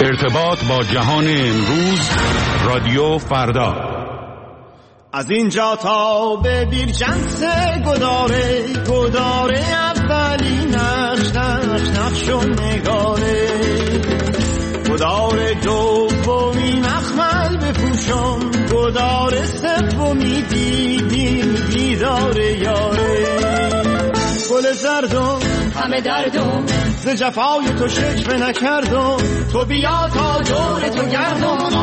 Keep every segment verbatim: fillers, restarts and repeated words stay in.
ارتباط با جهان امروز، رادیو فردا. از اینجا تا به بیرجنس گداره گداره اولی نقش نقش نقش و نگاره گداره دومی مخمل بپوشم گداره سومی دیدی دیداره یاره گل زردم همه دردم ز جفای تو شکوه نکردم تو بیا تا دور تو گردم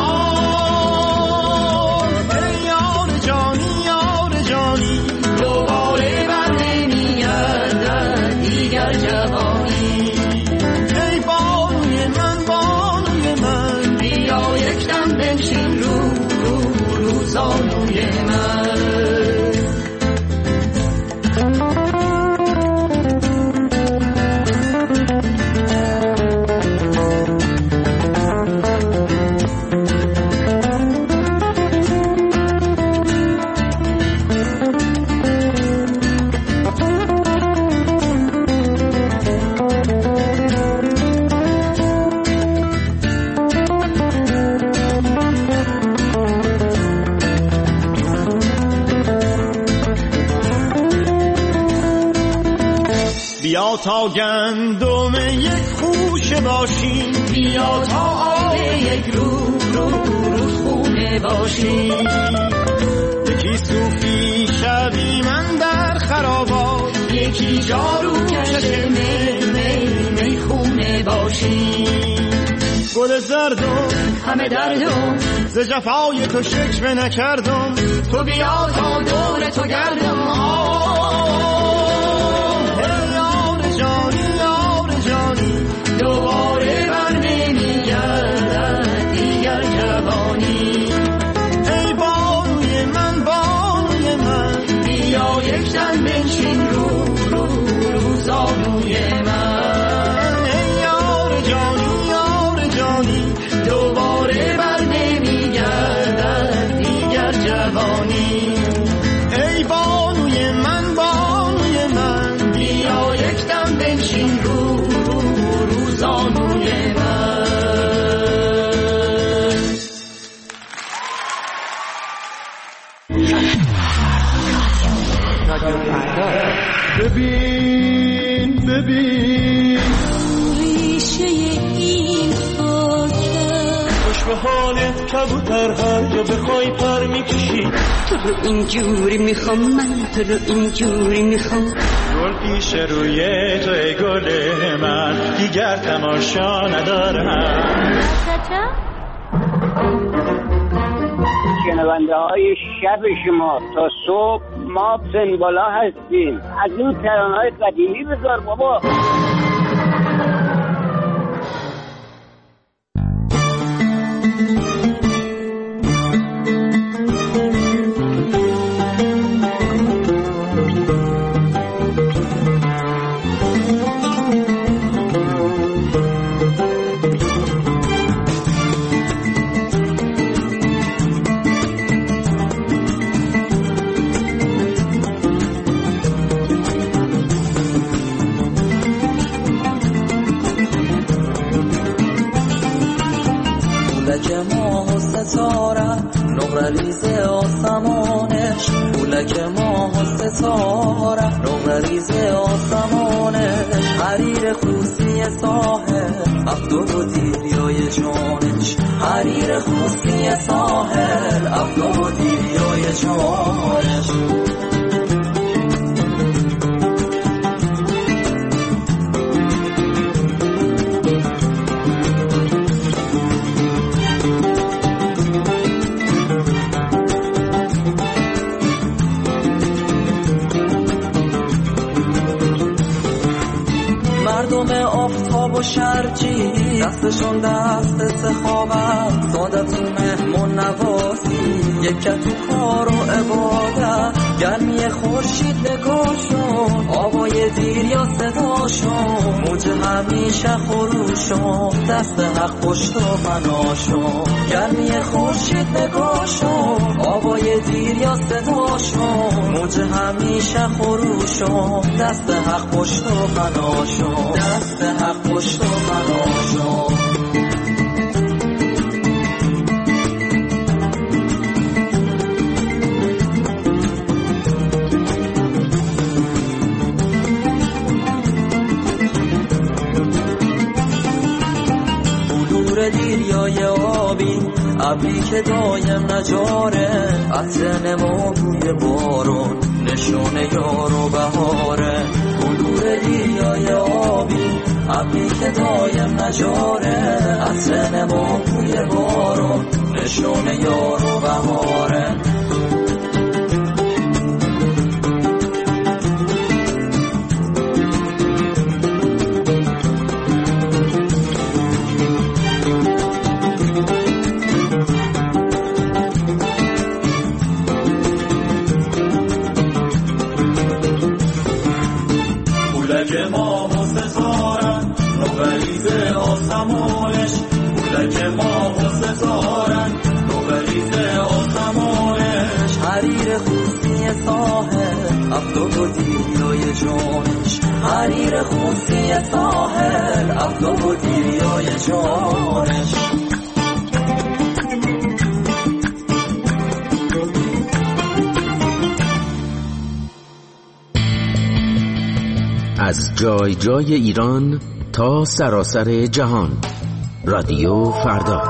آه ای یار جانی یار جانی دوباره بر نمیگردد دیگر جوانی ای بانوی من بانوی من بیا یک دم بنشین رو رو رو زانوی من بیا تا گندم یک خوشه باشیم بیا تا آب یک رو رو رو خونه باشیم یکی صوفی شبی من در خرابات یکی جارو کش می می می خونه باشیم گل زردم همه دردم ز جفای تو شکوه نکردم تو بیا تا دور تو گردم دوباره بر نمیگردد دیگر جوانی ای بانوی من بانوی من بیا یک دم بنشین رو رو رو زانوی من ای یار جانی یار جانی دوباره بر نمیگردد دیگر جوانی ای بانوی من بانوی من بیا یک دم بنشین رو زانوی من. ببین ببین ریشه این خاکه خوش به حالت کبوتر هر جا بخوای پر میکشی تو رو اینجوری میخوام من تو رو اینجوری میخوام گل پیش روی جای گل من دیگر تماشا ندارم شنونده های شب شما تا صبح ما سنبالا هستیم از این ترانه های قدیمی بذار بابا ریز آسمانش پولک ماه و ستاره نقره ریز آسمانش حریر خوسی ساحل افدو و دیریای جانش حریر خوسی ساحل افدو و دیریای جانش مردم آفتاب و شرجی دستشون دست سخاوت سادت و مهمون نوازی یکت تو کار و عبادت گرمی خورشید نگاشون آوای دیر یا صداشون موج همیشه خروشون دست حق پشت و فناشون گرمی خورشید نگاشون آوای دیر یا صداشون موج همیشه خروشون دست حق پشت و فناشون دست حق پشت و فناشون بلور دیریای آبی ابری که دایم نجاره عطر نما بوی بارون نشونه یار و بهاره بلور دیریای آبی ابری که دایم نجاره عطر نما بوی بارون نشونه یار و بهاره افتاب و دیریای جانش حریر خوصی ساحل افتاب و دیریای جانش از جای جای ایران تا سراسر جهان رادیو فردا.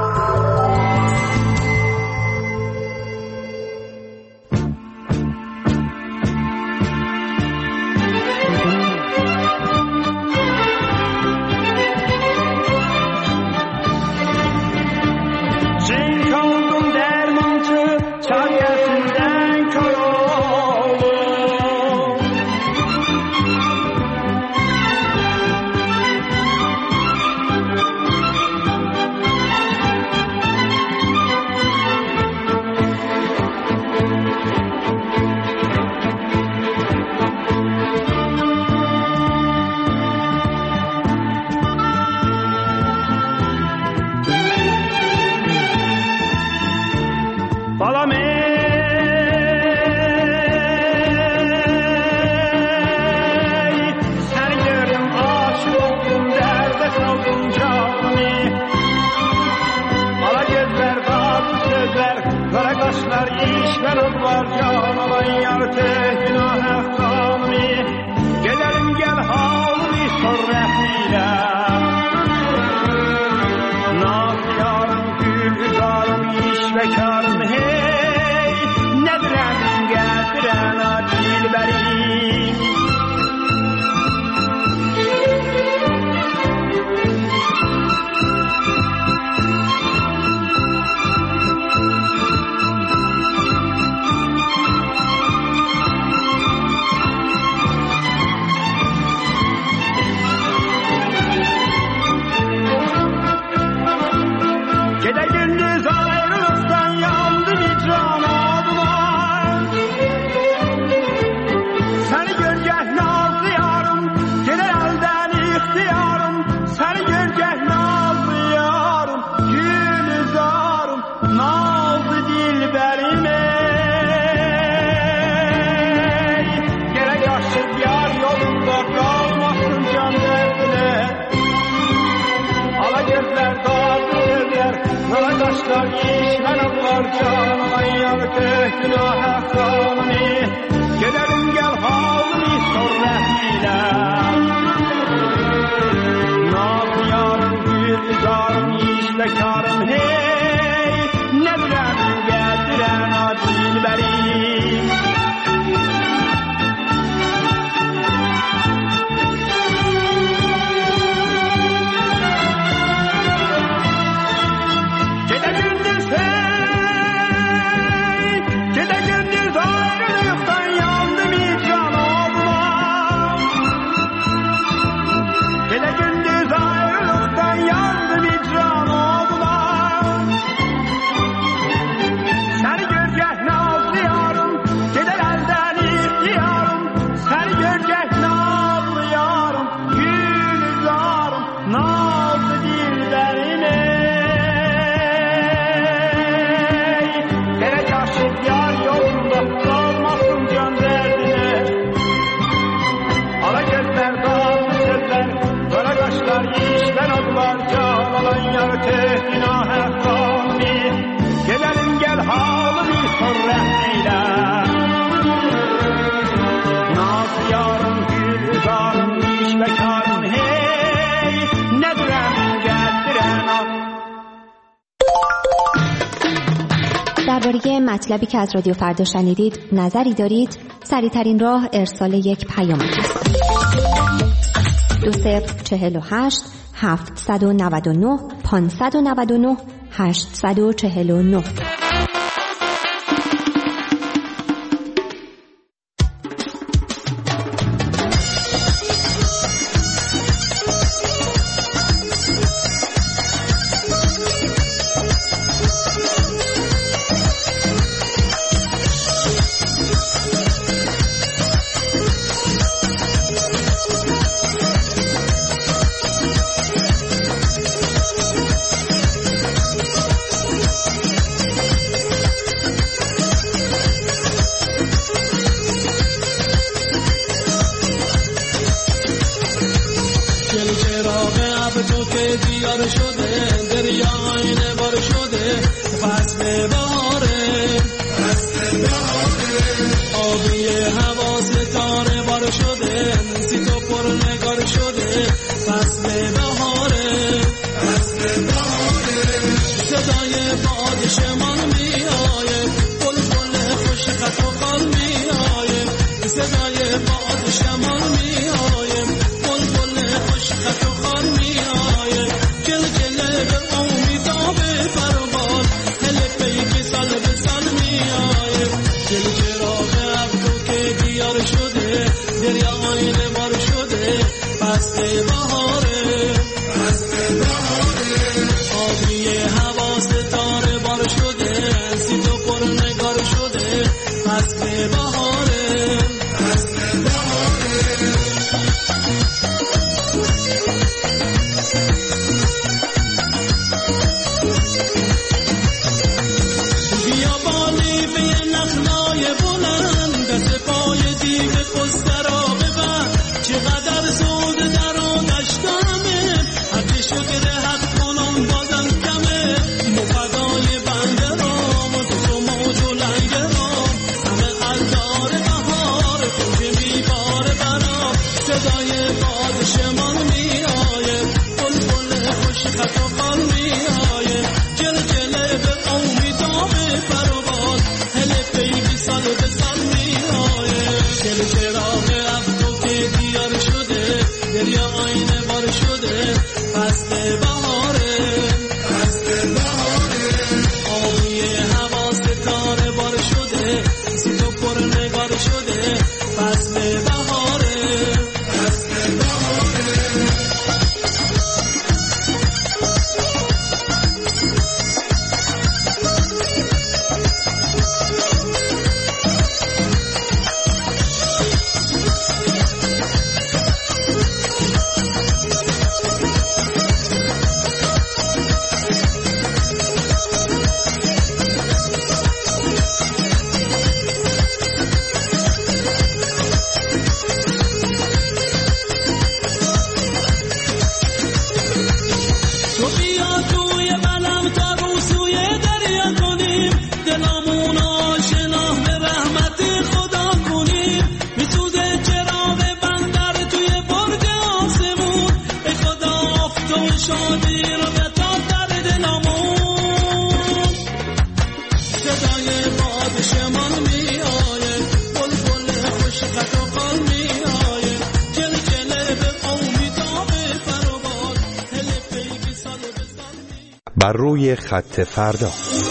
درباره مطلبی که از رادیو فردا شنیدید نظری دارید؟ سریع‌ترین راه ارسال یک پیام است. دو صفر چهل و هشت هفتصد و نود و نه پانصد و نود و نه هشتصد و چهل و نه. بر روی خط فردا.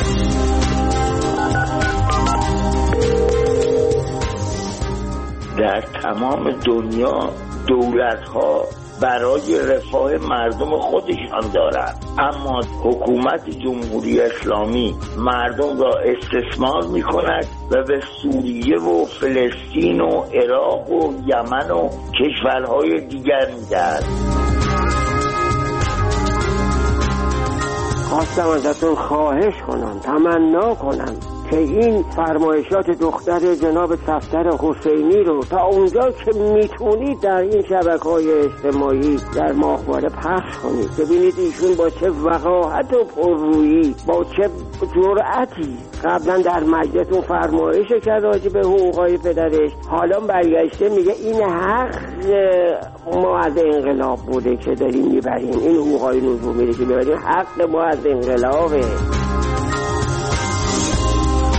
در تمام دنیا دولت‌ها برای رفاه مردم خودشان دارند، اما حکومت جمهوری اسلامی مردم را استثمار می‌کند و به سوریه و فلسطین و عراق و یمن و کشورهای دیگر می‌دهد. خواستم ازتون خواهش کنم، تمنا کنم که این فرمایشات دختر جناب صفدر حسینی رو تا اونجا که میتونید در این شبکه‌های اجتماعی در ماهواره پخش کنید. ببینید ایشون با چه وقاحت و پررویی، با چه جرأتی قبلا در مجلس اون فرمایش کرد راجع به حقوقای پدرش، حالا برگشته میگه این حق ما از انقلاب بوده که داریم میبریم، این حقوقای لزومی که میبریم حق ما از انقلابه.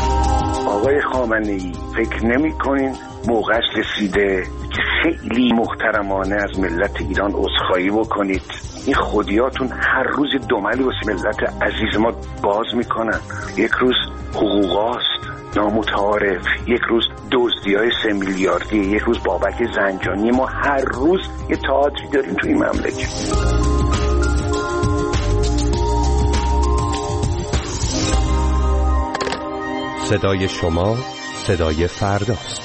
آقای خامنه‌ای فکر نمی کنین موقعش رسیده که خیلی محترمانه از ملت ایران عذرخواهی بکنید؟ این خودیاتون هر روز دملی واسه ملت عزیز ما باز میکنن. یک روز حقوقاست نامتعارف، یک روز دزدی‌های سه میلیاردی، یک روز بابک زنجانی. ما هر روز یه تئاتری داریم تو این مملکت. صدای شما صدای فرداست.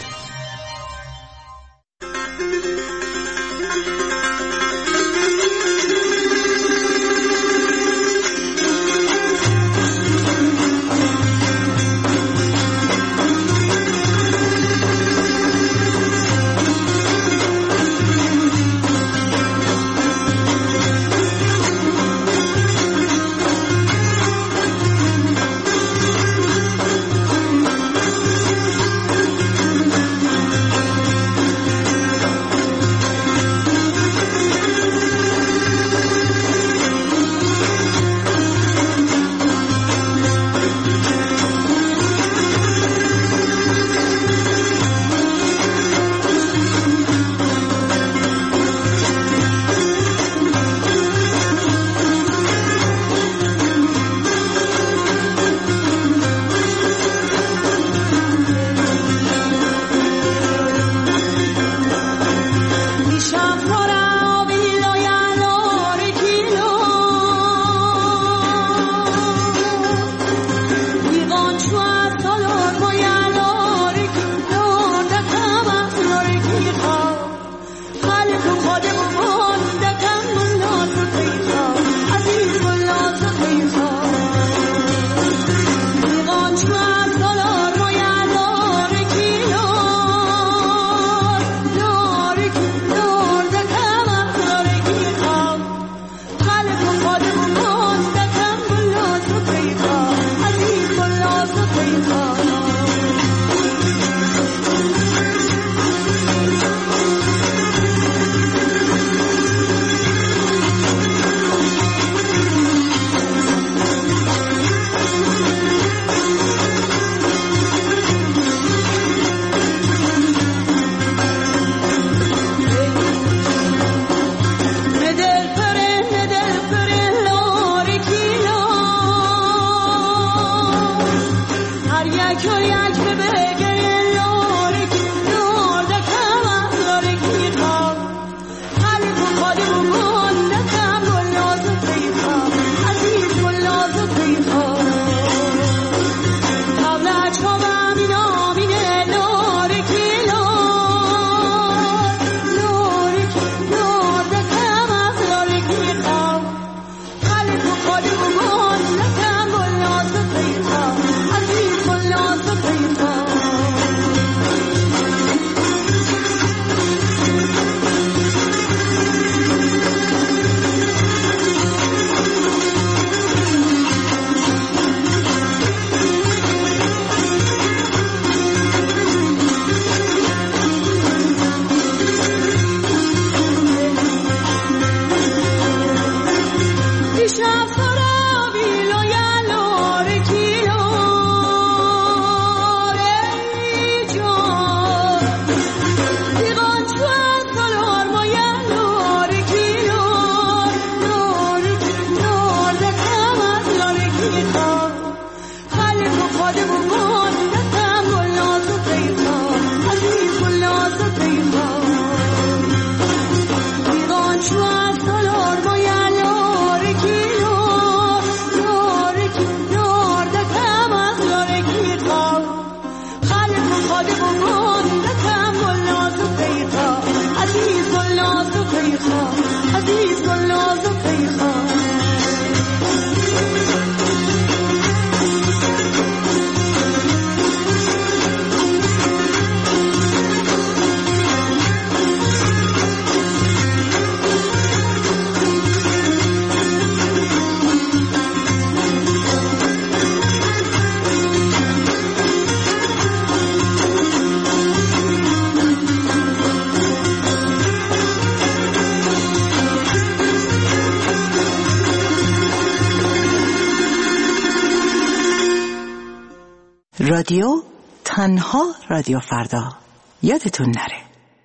رادیو تنها رادیو فردا. یادتون نره.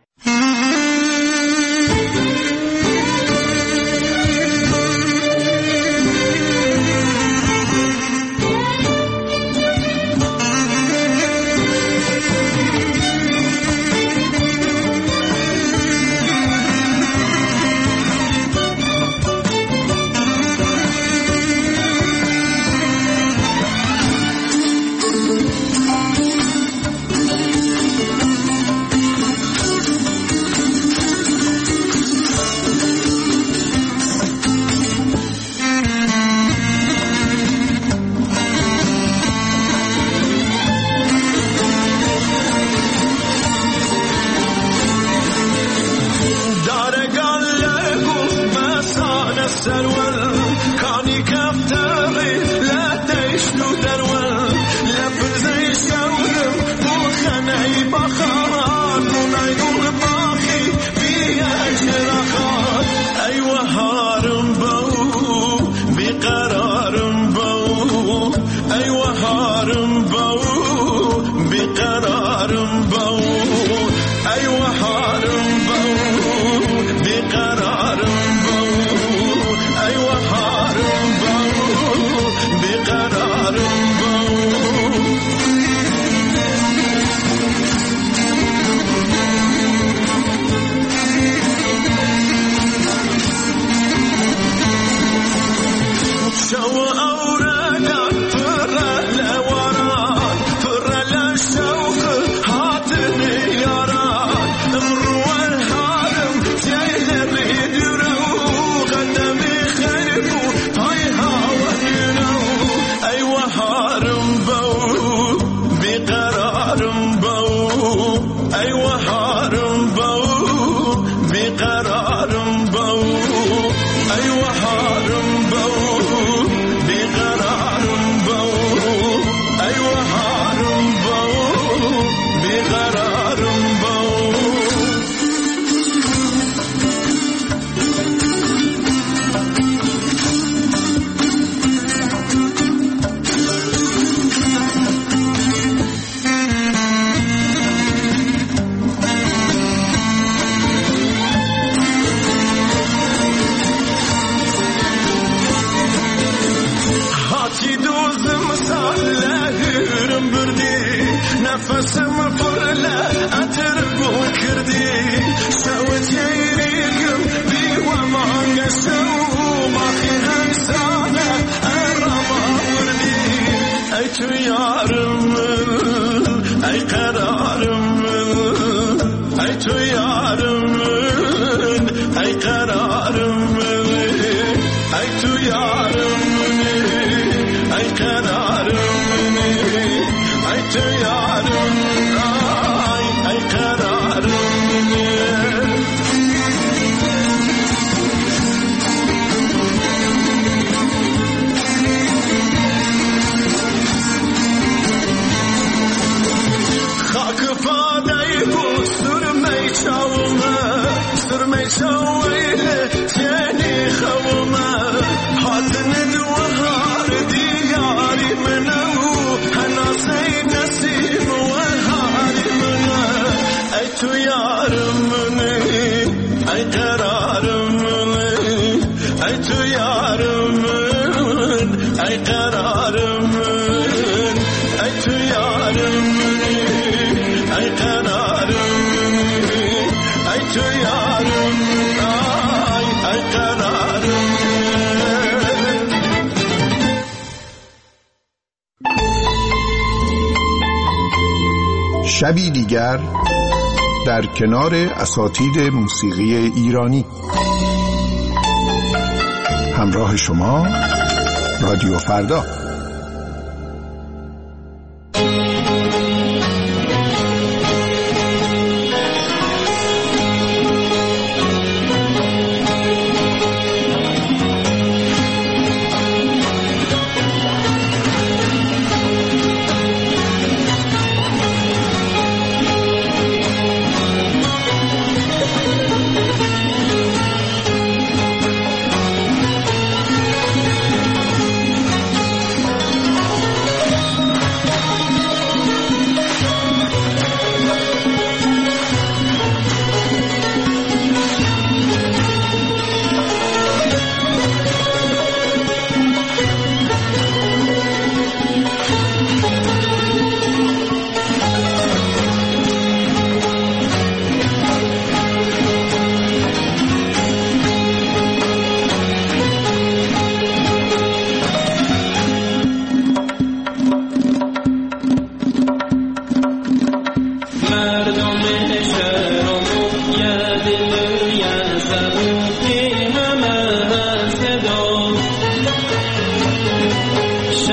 شبی دیگر در کنار اساتید موسیقی ایرانی، همراه شما رادیو فردا.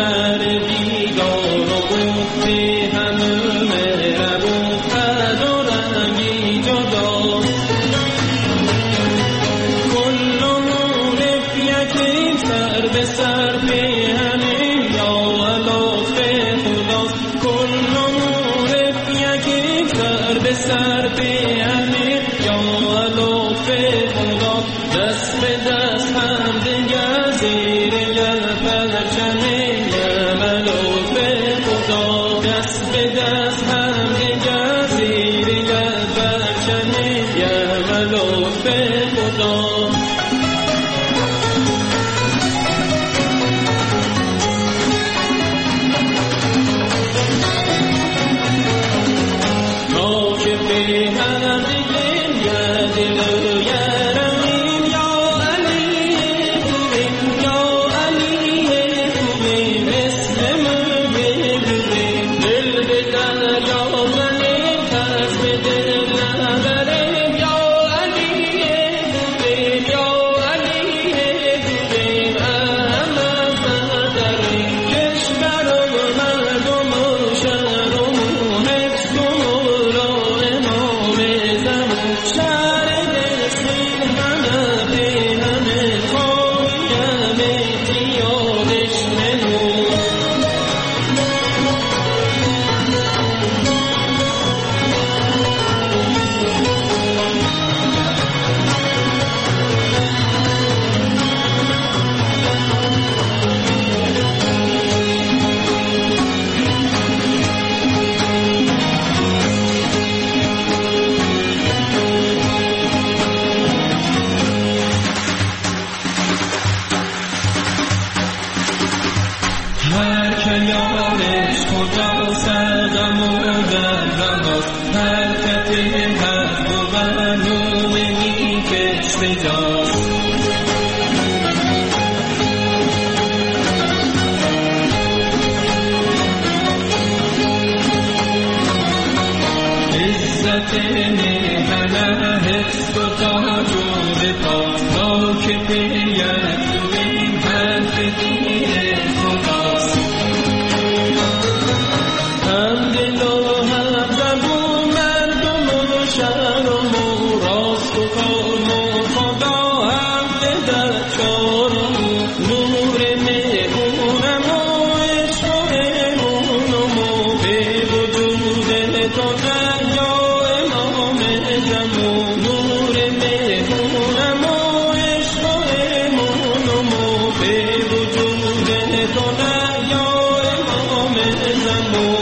شهر بیگار و گفتی همه مهربون قد و رنگی جدا کلمون یکی سر به سر پیهنی یا لطف خدا کلمون یکی سر به سر پیهنی یا لطف خدا دست به دست هم دیگر زیر یه پرچمی یه لطف خدا دست به دست هم دیگر زیر یه پرچمی یه لطف خدا تا که به هم دیگر یه دل و یه رمین یا علی خوبیم یا علی خوبیم مثل مرگ بودیم دل به دریا زنیم ترس به دل نبریم یا علی خوبیم یا علی خوبیم احمد برداریم کشور و مردم و شهر و حفظ و را امام زمان شهر دستین همه به همه خواهیم اتیادش نمون هر که یارش خدا سرغم و درغماست حرکت حق و برنامه نیکش بجاست عزت میهنه حفظ و تاج و وفا تا که پیت دویم حرف دین خداست هم دل و هم زبون مردم و شهر و مو راست و کام و خدا هم در چارم نور مهمونم و عشق و امونم و به وجود تو دریا امام زمان نور مهمونم و عشق و امونم و به وجود تو دریا امام زمان